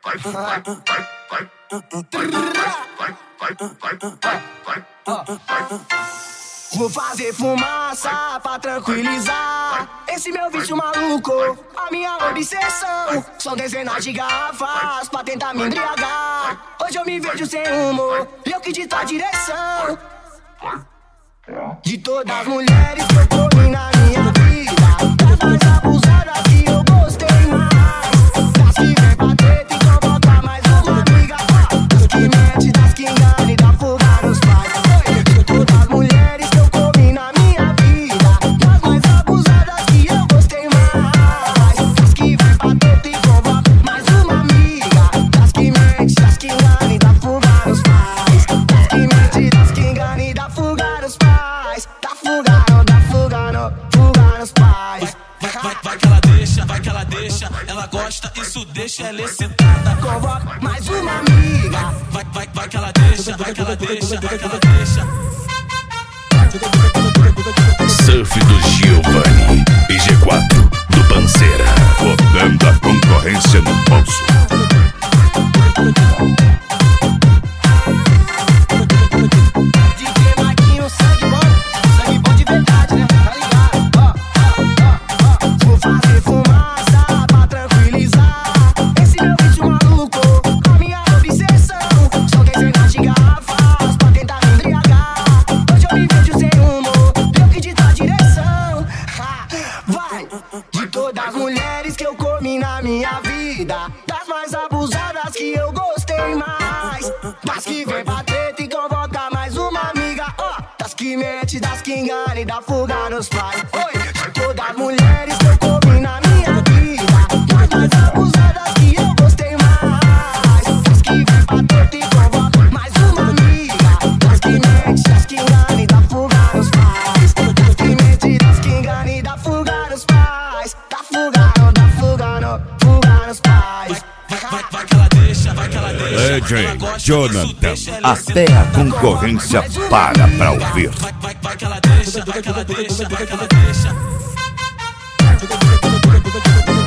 Vou fazer fumaça pra tranquilizar esse meu vício maluco, a minha obsessão. São dezenas de garrafas pra tentar me embriagar. Hoje eu me vejo sem rumo e eu que dito a direção. De todas as mulheres que eu comi na minha vida, das mais abusadas que eu gostei mais, das que vem pra treta e convoca mais uma amiga, das que mente, das que engana e dá fuga nos pais. De todas as mulheres que eu comi na minha vida, das mais abusadas que eu gostei mais, das que vem pra treta e convoca mais uma amiga, das que mente, das que engana e dá fuga nos pais, das que mente, das que engana e dá fuga nos pais. Tá fuga nos pais. Vai que ela deixa, ela gosta, isso deixa ela excitada. Convoca mais uma amiga. Vai que ela deixa, vai que ela deixa. Surf do Giovanni e G4 do Panceira, botando a concorrência no bolso. De todas as mulheres que eu comi na minha vida, das mais abusadas que eu gostei mais, das que vem pra treta e convoca mais uma amiga, das que mente, das que engana e dá fuga nos pais. De todas as mulheres que eu comi na minha vida, das mais abusadas que eu gostei mais, das que vem pra treta e convoca mais uma amiga, das que mente, das que engana e dá fuga nos pais, das que mente, das que engana e dá fuga nos pais. Tá fuga nos pais. Vai que ela deixa, vai que ela deixa. DJ Jonathan, até a concorrência para pra ouvir. Vai que ela deixa, vai que ela deixa.